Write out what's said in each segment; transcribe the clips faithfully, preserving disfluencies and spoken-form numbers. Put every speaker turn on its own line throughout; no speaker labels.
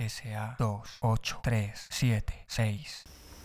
S A dos ocho tres siete seis.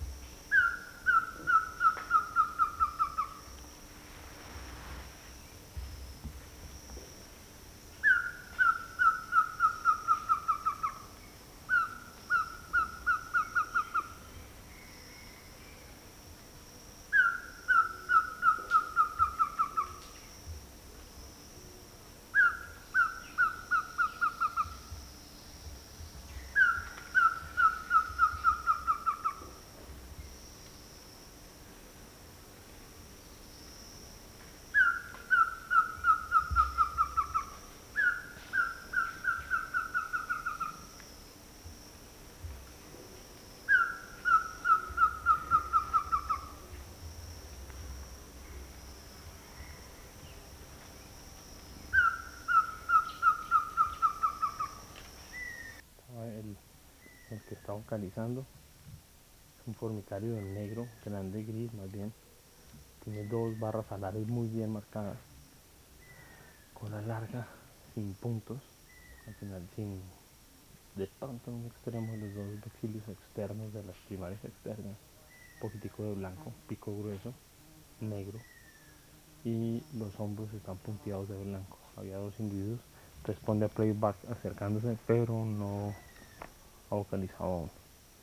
El, el que está vocalizando es un formicario negro, grande gris más bien. Tiene dos barras alares muy bien marcadas, cola larga, sin puntos, al final sin, de pronto en un extremo de los dos vexilios externos de las primarias externas, un poquitico de blanco, pico grueso, negro, y los hombros están punteados de blanco. Había dos individuos, responde a playback acercándose, pero no ha vocalizado aún.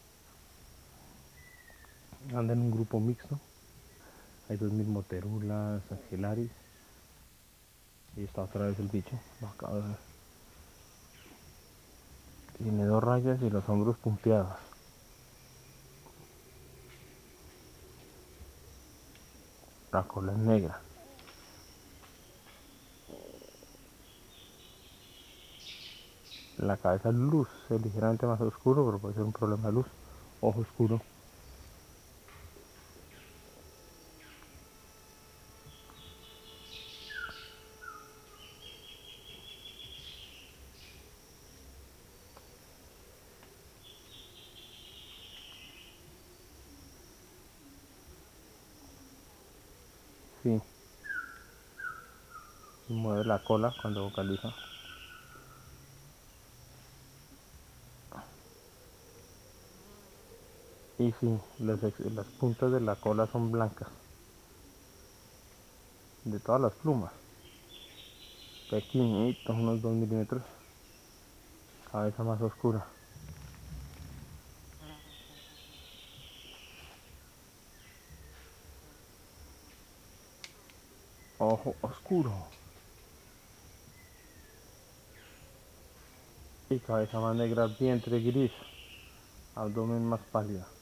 Anda en un grupo mixto, hay dos mismoterulas, angelaris, y está otra vez el bicho, lo acabo de ver. Tiene dos rayas y los hombros punteados. La cola es negra. La cabeza es luz, es ligeramente más oscuro, pero puede ser un problema de luz. Ojo oscuro. Sí. Y mueve la cola cuando vocaliza. Y sí, las, las puntas de la cola son blancas. De todas las plumas. Pequeñitos, unos dos milímetros. Cabeza más oscura. Ojo oscuro. Y cabeza más negra, vientre gris. Abdomen más pálido.